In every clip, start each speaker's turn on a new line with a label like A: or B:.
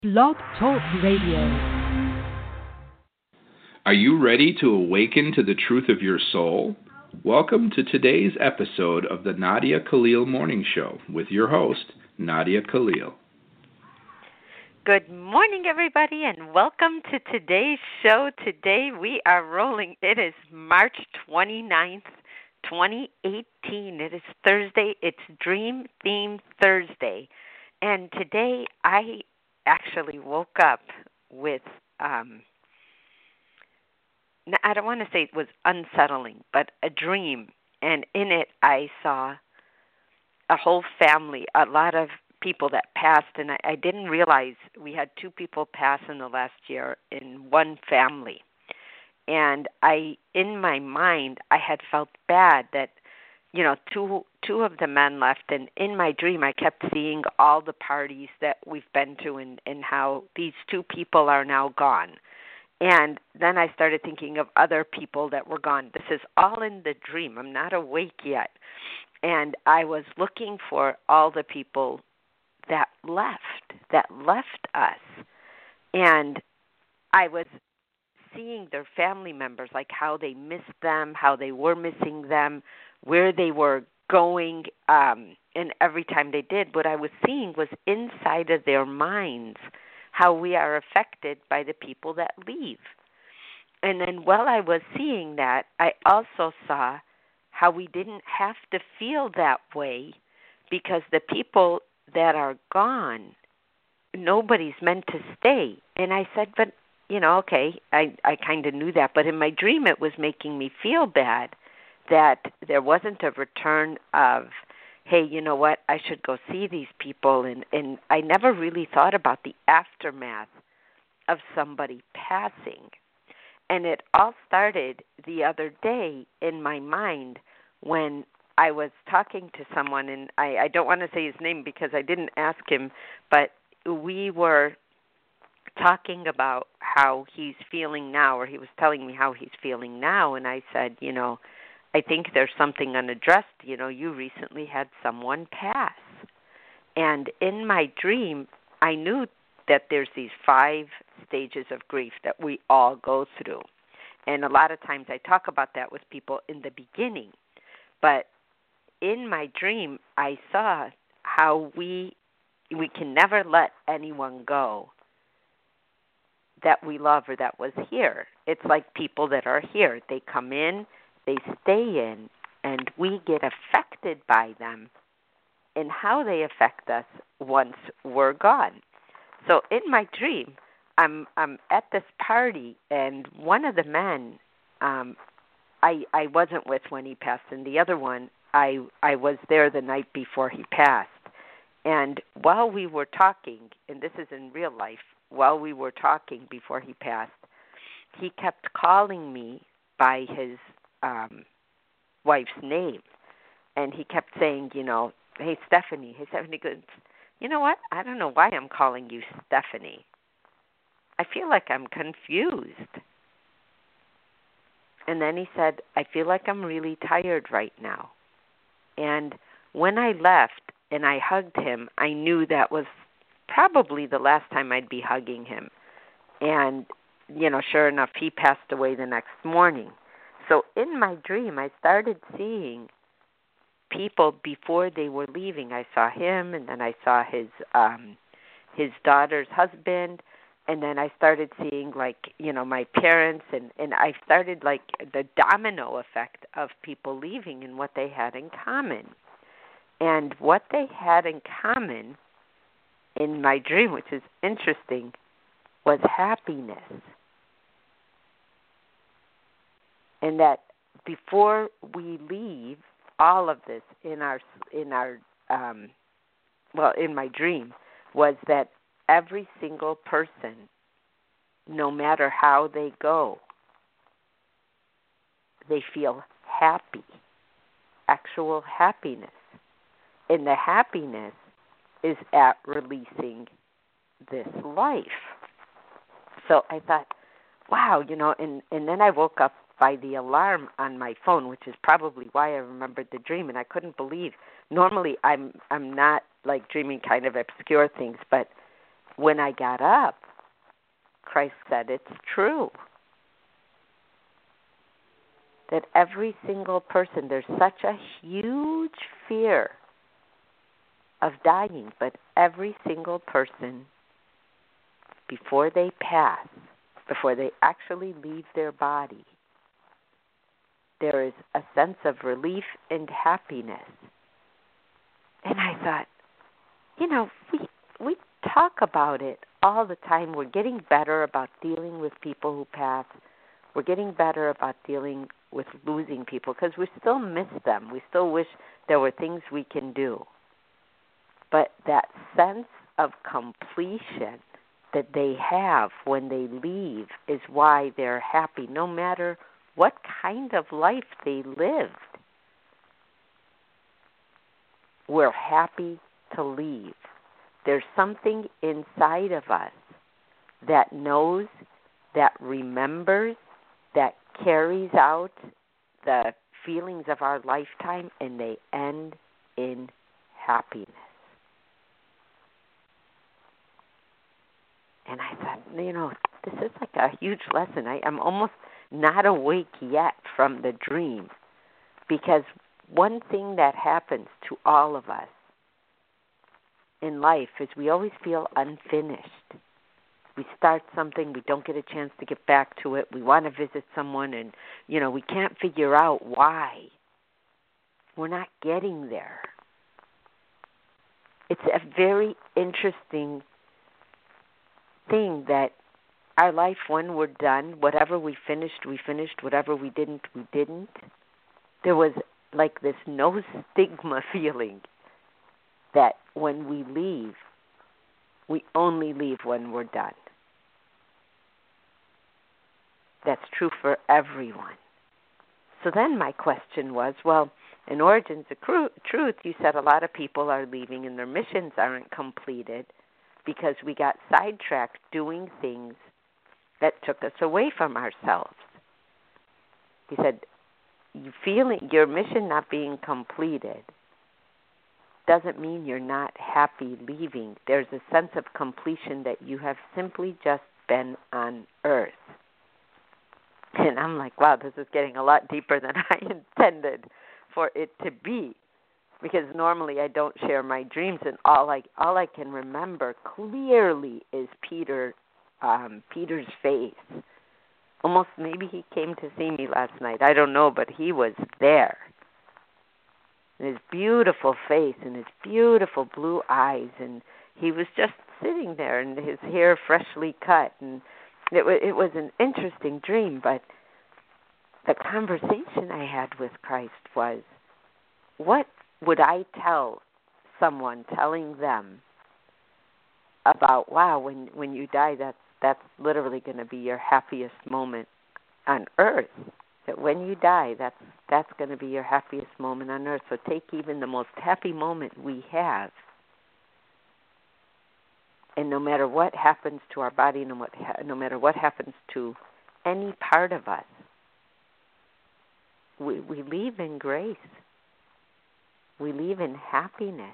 A: Blog Talk Radio.
B: Are you ready to awaken to the truth of your soul? Welcome to today's episode of the Nadia Khalil Morning Show with your host, Nadia Khalil.
C: Good morning, everybody, and welcome to today's show. Today we are rolling. It is March 29th, 2018. It is Thursday. It's Dream Theme Thursday. And today I actually woke up with, I don't want to say it was unsettling, but a dream. And in it I saw a whole family, a lot of people that passed, and I didn't realize we had two people pass in the last year in one family. And in my mind, I had felt bad that, two of the men left, and in my dream, I kept seeing all the parties that we've been to and how these two people are now gone. And then I started thinking of other people that were gone. This is all in the dream. I'm not awake yet. And I was looking for all the people that left us. And I was seeing their family members, like how they missed them, how they were missing them, where they were going, and every time they did, what I was seeing was inside of their minds how we are affected by the people that leave. And then while I was seeing that, I also saw how we didn't have to feel that way because the people that are gone, nobody's meant to stay. And I said, but, okay, I kind of knew that. But in my dream, it was making me feel bad that there wasn't a return of, hey, you know what, I should go see these people. And I never really thought about the aftermath of somebody passing. And it all started the other day in my mind when I was talking to someone, and I don't want to say his name because I didn't ask him, but we were talking about how he's feeling now, or he was telling me how he's feeling now, and I said, I think there's something unaddressed. You recently had someone pass. And in my dream, I knew that there's these 5 stages of grief that we all go through. And a lot of times I talk about that with people in the beginning. But in my dream, I saw how we can never let anyone go that we love or that was here. It's like people that are here. They come in, they stay in, and we get affected by them and how they affect us once we're gone. So in my dream, I'm at this party, and one of the men I wasn't with when he passed, and the other one, I was there the night before he passed. And while we were talking, and this is in real life, while we were talking before he passed, he kept calling me by his wife's name. And he kept saying, hey, Stephanie, good. You know what? I don't know why I'm calling you Stephanie. I feel like I'm confused. And then he said, I feel like I'm really tired right now. And when I left and I hugged him, I knew that was probably the last time I'd be hugging him. And, sure enough, he passed away the next morning. So in my dream, I started seeing people before they were leaving. I saw him, and then I saw his daughter's husband, and then I started seeing, my parents, and I started, the domino effect of people leaving and what they had in common. And what they had in common in my dream, which is interesting, was happiness. And that before we leave all of this in my dream, was that every single person, no matter how they go, they feel happy, actual happiness. And the happiness is at releasing this life. So I thought, wow, and then I woke up by the alarm on my phone, which is probably why I remembered the dream, and I couldn't believe. Normally, I'm not like dreaming kind of obscure things, but when I got up, Christ said it's true. That every single person, there's such a huge fear of dying, but every single person, before they pass, before they actually leave their body, there is a sense of relief and happiness. And I thought, we talk about it all the time. We're getting better about dealing with people who pass. We're getting better about dealing with losing people because we still miss them. We still wish there were things we can do. But that sense of completion that they have when they leave is why they're happy, no matter what kind of life they lived. We're happy to leave. There's something inside of us that knows, that remembers, that carries out the feelings of our lifetime, and they end in happiness. And I thought, this is like a huge lesson. I'm almost not awake yet from the dream, because one thing that happens to all of us in life is we always feel unfinished. We start something, we don't get a chance to get back to it. We want to visit someone, and, we can't figure out why. We're not getting there. It's a very interesting thing that our life, when we're done, whatever we finished, we finished. Whatever we didn't, we didn't. There was like this no stigma feeling that when we leave, we only leave when we're done. That's true for everyone. So then my question was, in Origins of Truth, you said a lot of people are leaving and their missions aren't completed because we got sidetracked doing things that took us away from ourselves. He said, you feeling your mission not being completed doesn't mean you're not happy leaving. There's a sense of completion that you have simply just been on earth. And I'm like, wow, this is getting a lot deeper than I intended for it to be. Because normally I don't share my dreams, and all I can remember clearly is Peter's face. Almost maybe he came to see me last night. I don't know, but he was there. And his beautiful face and his beautiful blue eyes, and he was just sitting there, and his hair freshly cut, and it was an interesting dream. But the conversation I had with Christ was, what would I tell someone, telling them about, wow, when you die, that's literally going to be your happiest moment on earth. That when you die, that's going to be your happiest moment on earth. So take even the most happy moment we have, and no matter what happens to our body, no matter what happens to any part of us, we leave in grace. We leave in happiness.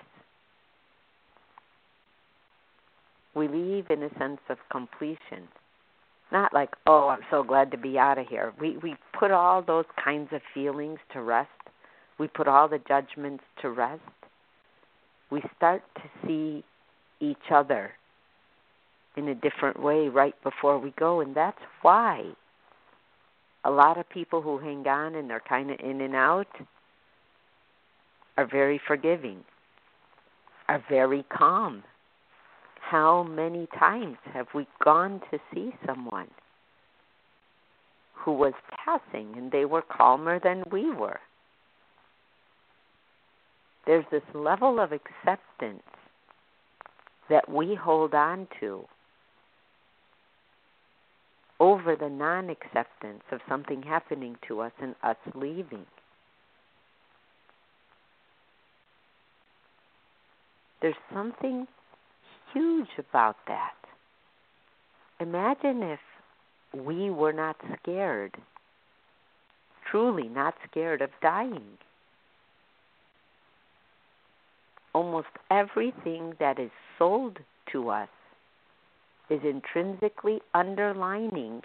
C: We leave in a sense of completion. Not like, oh, I'm so glad to be out of here. We put all those kinds of feelings to rest. We put all the judgments to rest. We start to see each other in a different way right before we go, and that's why a lot of people who hang on and they're kind of in and out are very forgiving, are very calm. How many times have we gone to see someone who was passing and they were calmer than we were? There's this level of acceptance that we hold on to over the non-acceptance of something happening to us and us leaving. There's something huge about that. Imagine if we were not scared, truly not scared of dying. Almost everything that is sold to us is intrinsically underlining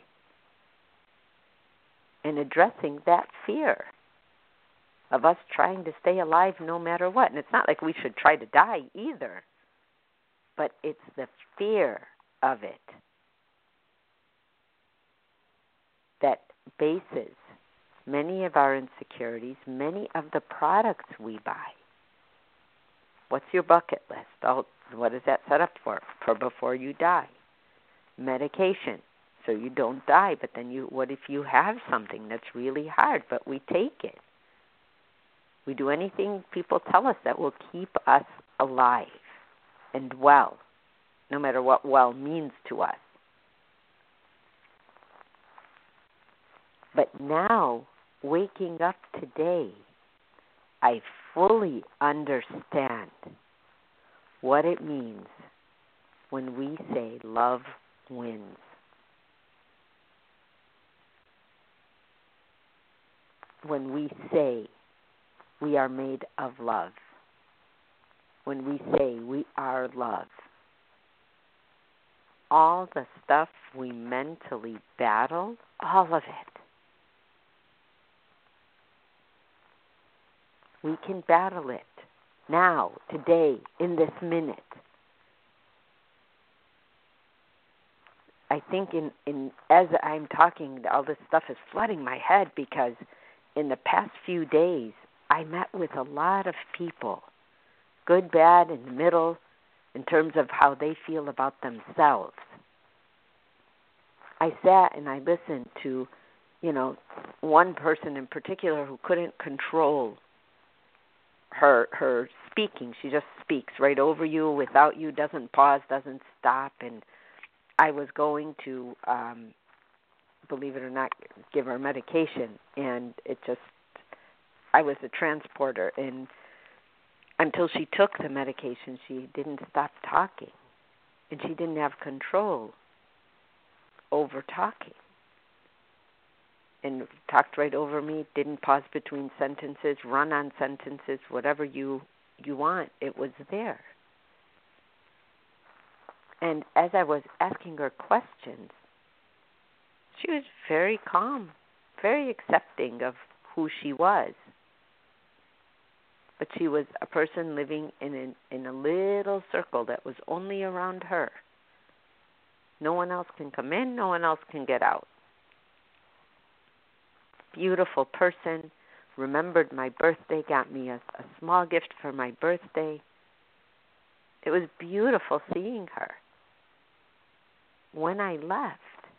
C: and addressing that fear of us trying to stay alive no matter what. And it's not like we should try to die either, but it's the fear of it that bases many of our insecurities, many of the products we buy. What's your bucket list? Oh, what is that set up for before you die? Medication, so you don't die, but then what if you have something that's really hard, but we take it? We do anything people tell us that will keep us alive and well, no matter what well means to us. But now, waking up today, I fully understand what it means when we say love wins. When we say we are made of love. When we say we are love. All the stuff we mentally battle, all of it, we can battle it now, today, in this minute. I think as I'm talking, all this stuff is flooding my head because in the past few days, I met with a lot of people, good, bad, in the middle, in terms of how they feel about themselves. I sat and I listened to, one person in particular who couldn't control her speaking. She just speaks right over you, without you, doesn't pause, doesn't stop. And I was going to, believe it or not, give her medication, and I was a transporter, and until she took the medication, she didn't stop talking, and she didn't have control over talking, and talked right over me, didn't pause between sentences, run on sentences, whatever you want, it was there. And as I was asking her questions, she was very calm, very accepting of who she was. But she was a person living in a little circle that was only around her. No one else can come in, no one else can get out. Beautiful person, remembered my birthday, got me a small gift for my birthday. It was beautiful seeing her. When I left,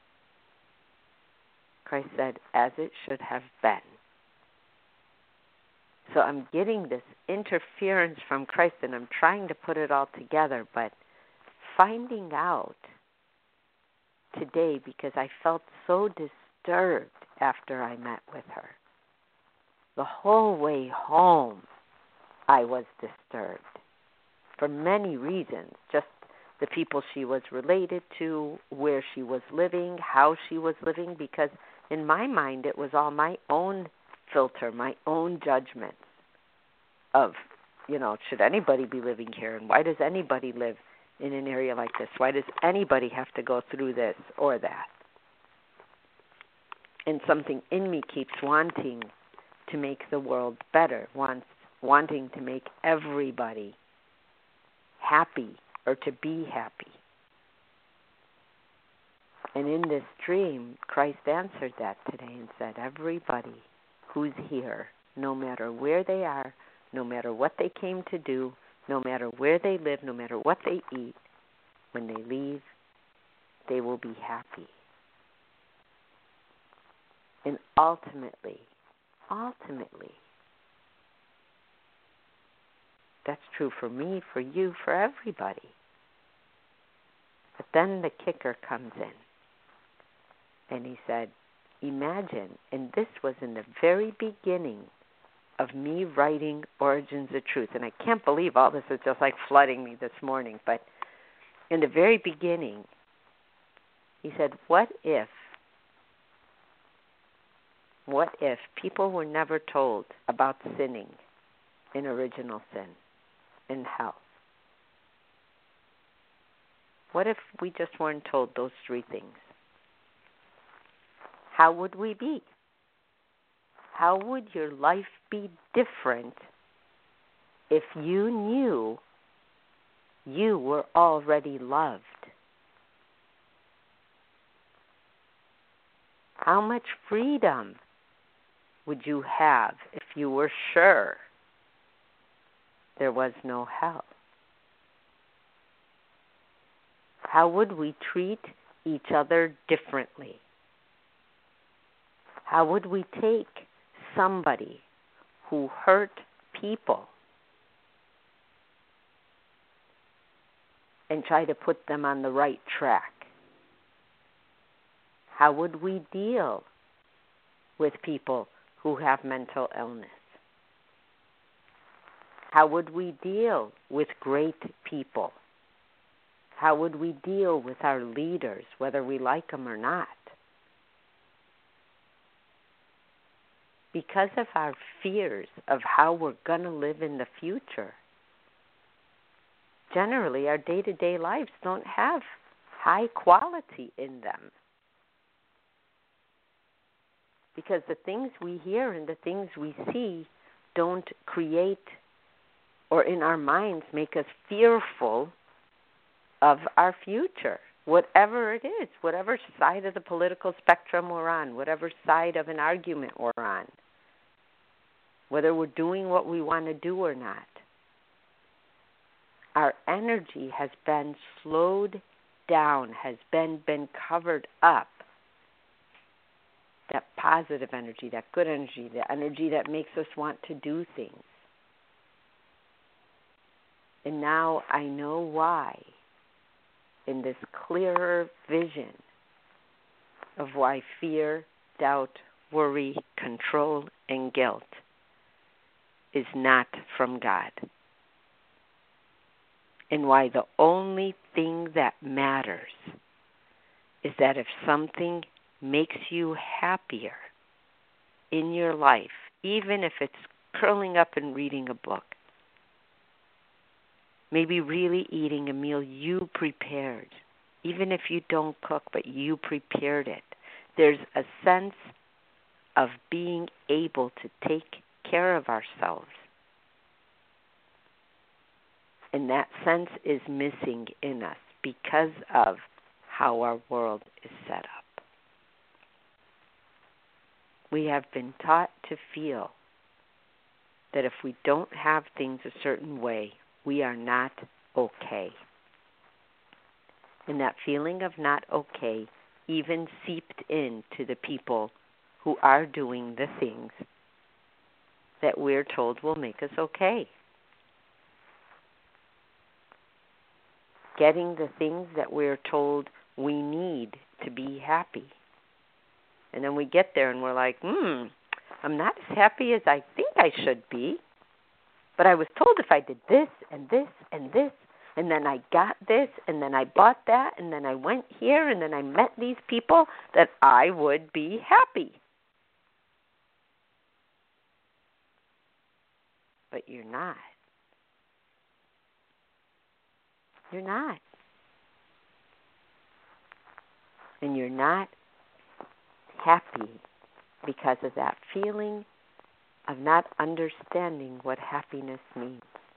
C: Christ said, as it should have been. So I'm getting this interference from Christ, and I'm trying to put it all together, but finding out today, because I felt so disturbed after I met with her. The whole way home, I was disturbed for many reasons, just the people she was related to, where she was living, how she was living, because in my mind it was all my own filter, my own judgments of, should anybody be living here, and why does anybody live in an area like this? Why does anybody have to go through this or that? And something in me keeps wanting to make the world better, wanting to make everybody happy or to be happy. And in this dream, Christ answered that today and said, everybody who's here, no matter where they are, no matter what they came to do, no matter where they live, no matter what they eat, when they leave, they will be happy. And ultimately, that's true for me, for you, for everybody. But then the kicker comes in. And he said, imagine, and this was in the very beginning of me writing Origins of Truth. And I can't believe all this is just like flooding me this morning. But in the very beginning, he said, what if people were never told about sinning in original sin, in hell? What if we just weren't told those three things? How would we be? How would your life be different if you knew you were already loved? How much freedom would you have if you were sure there was no hell? How would we treat each other differently? How would we take somebody who hurt people and try to put them on the right track? How would we deal with people who have mental illness? How would we deal with great people? How would we deal with our leaders, whether we like them or not? Because of our fears of how we're going to live in the future, generally our day-to-day lives don't have high quality in them. Because the things we hear and the things we see don't create or in our minds make us fearful of our future, whatever it is, whatever side of the political spectrum we're on, whatever side of an argument we're on, whether we're doing what we want to do or not. Our energy has been slowed down, has been covered up. That positive energy, that good energy, the energy that makes us want to do things. And now I know why, in this clearer vision of why fear, doubt, worry, control, and guilt is not from God. And why the only thing that matters is that if something makes you happier in your life, even if it's curling up and reading a book, maybe really eating a meal you prepared, even if you don't cook, but you prepared it. There's a sense of being able to take care of ourselves. And that sense is missing in us because of how our world is set up. We have been taught to feel that if we don't have things a certain way, we are not okay. And that feeling of not okay even seeped into the people who are doing the things that we're told will make us okay. Getting the things that we're told we need to be happy. And then we get there and we're like, I'm not as happy as I think I should be. But I was told if I did this and this and this, and then I got this, and then I bought that, and then I went here, and then I met these people, that I would be happy. But you're not. You're not. And you're not happy because of that feeling of not understanding what happiness means.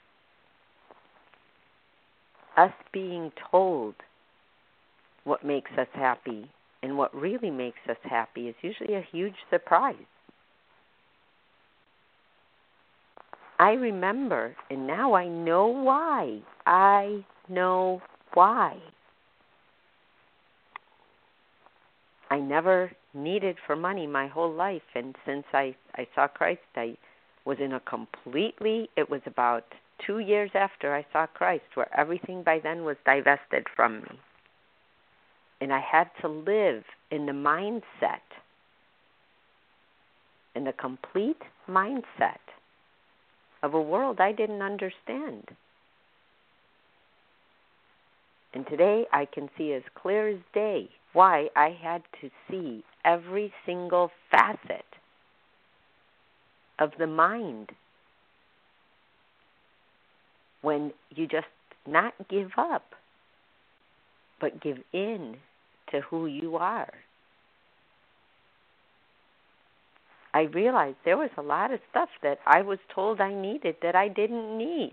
C: Us being told what makes us happy and what really makes us happy is usually a huge surprise. I remember, and now I know why. I know why. I never needed for money my whole life, and since I saw Christ, I was in a completely, it was about 2 years after I saw Christ, where everything by then was divested from me. And I had to live in the mindset, in the complete mindset of a world I didn't understand. And today I can see as clear as day why I had to see every single facet of the mind when you just not give up. but give in to who you are. I realized there was a lot of stuff that I was told I needed that I didn't need.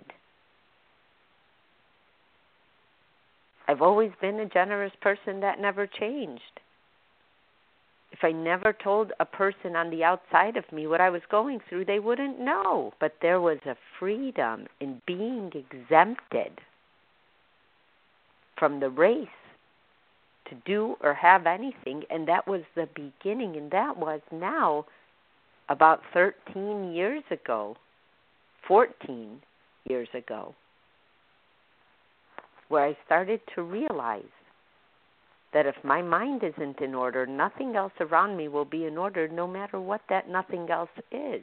C: I've always been a generous person. That never changed. If I never told a person on the outside of me what I was going through, they wouldn't know. But there was a freedom in being exempted from the race to do or have anything, and that was the beginning, and that was now about 13 years ago, 14 years ago, where I started to realize that if my mind isn't in order, nothing else around me will be in order, no matter what that nothing else is.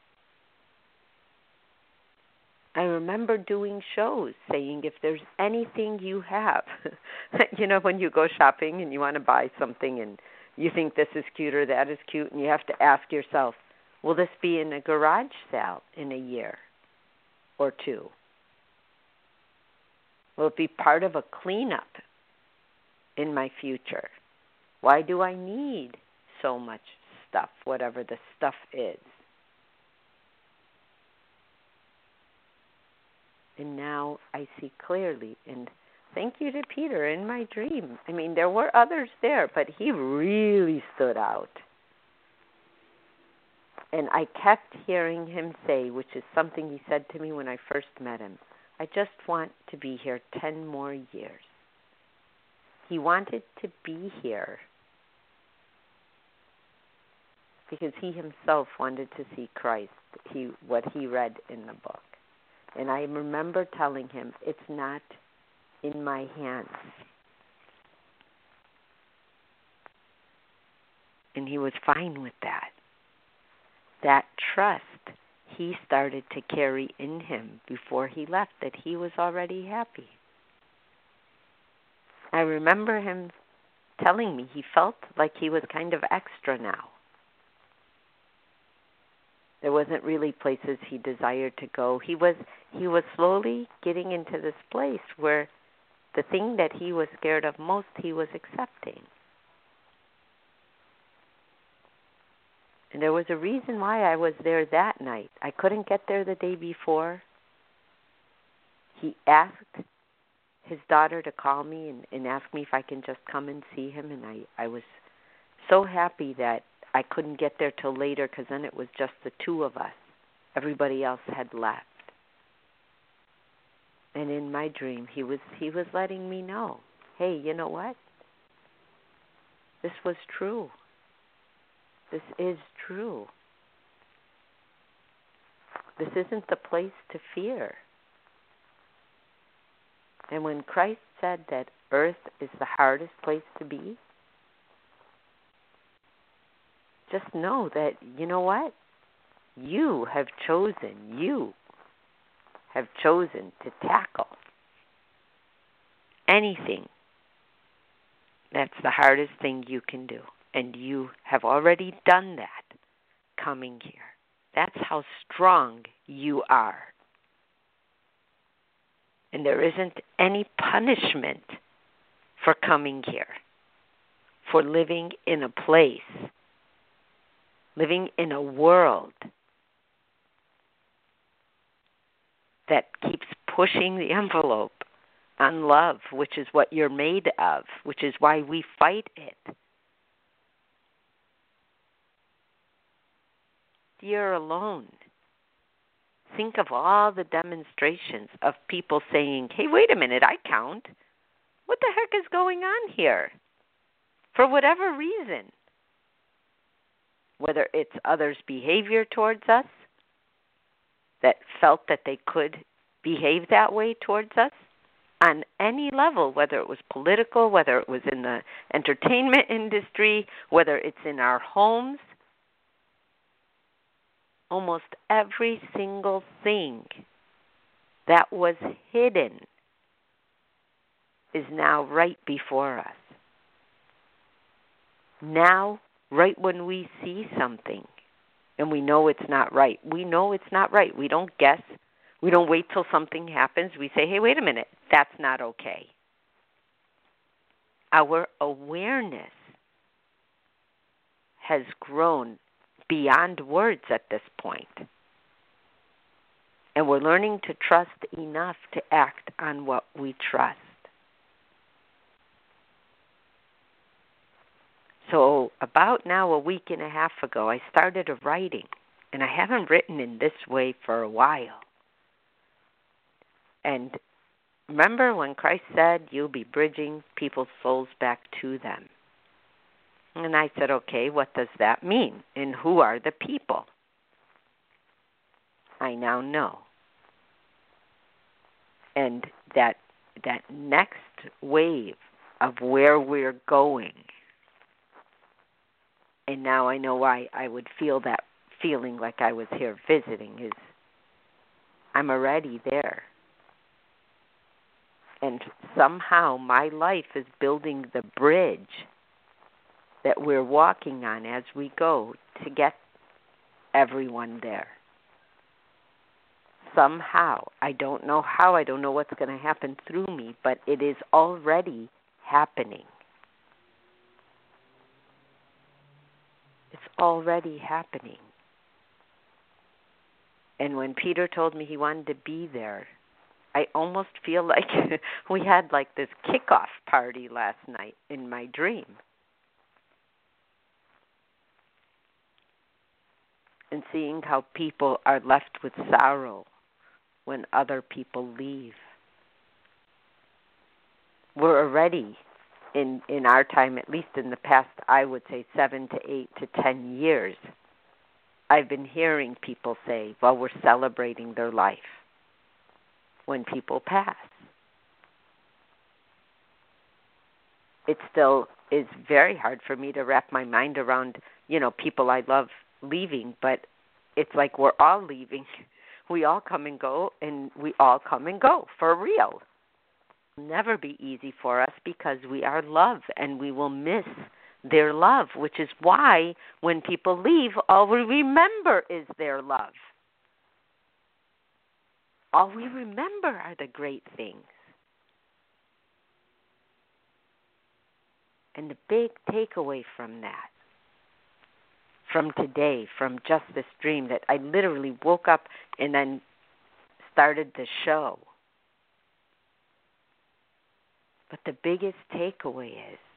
C: I remember doing shows saying, if there's anything you have, when you go shopping and you want to buy something and you think this is cute or that is cute, and you have to ask yourself, will this be in a garage sale in a year or two? Will it be part of a cleanup in my future? Why do I need so much stuff, whatever the stuff is? And now I see clearly, and thank you to Peter in my dream. I mean, there were others there, but he really stood out. And I kept hearing him say, which is something he said to me when I first met him, I just want to be here 10 more years. He wanted to be here because he himself wanted to see Christ, what he read in the book. And I remember telling him, it's not in my hands. And he was fine with that. That trust he started to carry in him before he left, that he was already happy. I remember him telling me he felt like he was kind of extra now. There wasn't really places he desired to go. He was slowly getting into this place where the thing that he was scared of most, he was accepting. And there was a reason why I was there that night. I couldn't get there the day before. He asked his daughter to call me and ask me if I can just come and see him. And I was so happy that I couldn't get there till later, because then it was just the two of us. Everybody else had left. And in my dream, he was letting me know, hey, you know what? This was true. This is true. This isn't the place to fear. And when Christ said that earth is the hardest place to be, just know that, you know what? You have chosen to tackle anything that's the hardest thing you can do. And you have already done that coming here. That's how strong you are. And there isn't any punishment for coming here, for living in a place, living in a world that keeps pushing the envelope on love, which is what you're made of, which is why we fight it. You're alone. Think of all the demonstrations of people saying, hey, wait a minute, I count. What the heck is going on here? For whatever reason. Whether it's others' behavior towards us, that felt that they could behave that way towards us, on any level, whether it was political, whether it was in the entertainment industry, whether it's in our homes, almost every single thing that was hidden is now right before us. Now, right when we see something and we know it's not right, we know it's not right. We don't guess. We don't wait till something happens. We say, hey, wait a minute, that's not okay. our awareness has grown beyond words at this point. And we're learning to trust enough to act on what we trust. So about now a week and a half ago, I started writing. And I haven't written in this way for a while. And remember when Christ said, you'll be bridging people's souls back to them. And I said, okay, what does that mean? And who are the people? I now know. And that next wave of where we're going, and now I know why I would feel that feeling like I was here visiting, is I'm already there. And somehow my life is building the bridge that we're walking on as we go to get everyone there. Somehow, I don't know how, I don't know what's going to happen through me, but it is already happening. It's already happening. And when Peter told me he wanted to be there, I almost feel like we had like this kickoff party last night in my dream. And seeing how people are left with sorrow when other people leave. We're already, in our time, at least in the past, I would say 7 to 8 to 10 years, I've been hearing people say, well, we're celebrating their life when people pass. It still is very hard for me to wrap my mind around, people I love leaving, but it's like we're all leaving. We all come and go, and we all come and go, for real. It'll never be easy for us because we are love, and we will miss their love, which is why when people leave, all we remember is their love. All we remember are the great things. And the big takeaway from that, from today, from just this dream, that I literally woke up and then started the show. But the biggest takeaway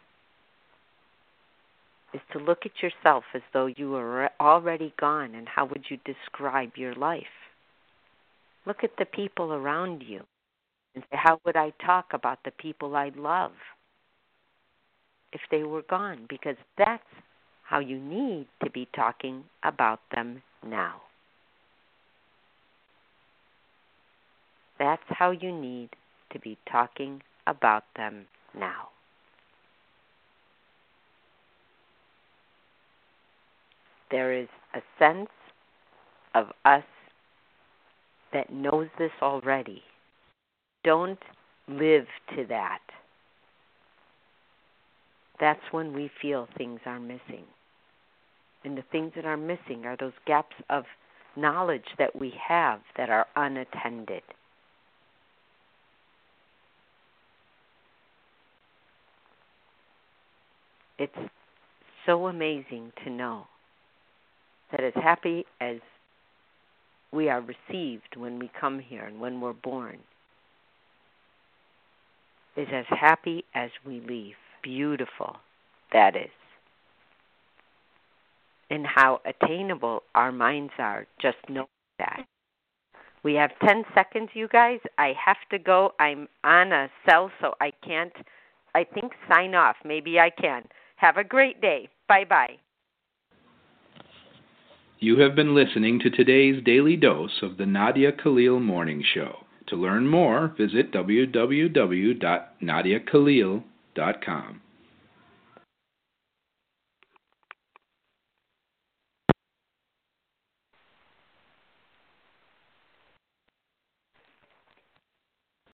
C: is to look at yourself as though you were already gone, and how would you describe your life? Look at the people around you and say, how would I talk about the people I love if they were gone? Because that's how you need to be talking about them now. That's how you need to be talking about them now. There is a sense of us that knows this already. Don't live to that. That's when we feel things are missing. And the things that are missing are those gaps of knowledge that we have that are unattended. It's so amazing to know that as happy as we are received when we come here and when we're born, is as happy as we leave. Beautiful that is. And how attainable our minds are, just know that. We have 10 seconds, you guys. I have to go. I'm on a cell, so I can't, sign off. Maybe I can. Have a great day. Bye-bye.
B: You have been listening to today's daily dose of the Nadia Khalil Morning Show. To learn more, visit www.nadiakhalil.com.